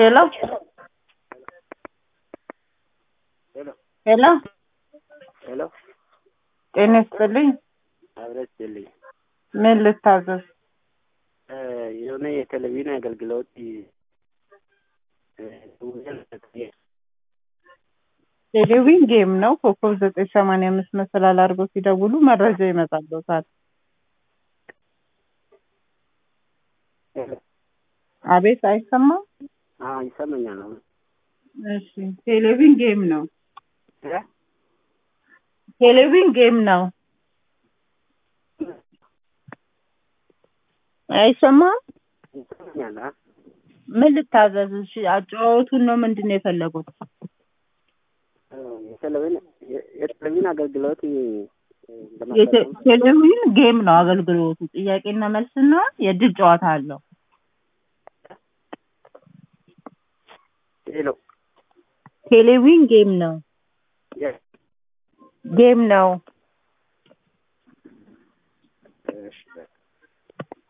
Hello? Hello. Hello? Hello. ጤና ይስጥልኝ። አብረስልኝ ምን ልታዘዝ? የሆነ የቴሌቪዥን አገልግሎት ቴሌቪዥን ጌም ነው። ኮከብ 985 መሰላል አድርገው ሲደውሉ መረጃ ይመጣልዎታል። አቤት፣ አይሰማም? ይሰማኛል። እሺ፣ ቴሌቪዥን ጌም ነው። ቴሌቪዥን ጌም ነው። አይሰማም? ይሰማኛል። ምን ልታዘዝ? እሺ፣ አጨዋወቱን ነው ምንድነው የፈለጉት? የቴሌቪዥን አገልግሎት ቴሌቪዥን ጌም ነው አገልግሎቱ። ጥያቄና መልስና የእድል ጨዋታ አለው። ሄሎ። ቴሌቪዥን ጌም ነው። ጌም ነው። እሺ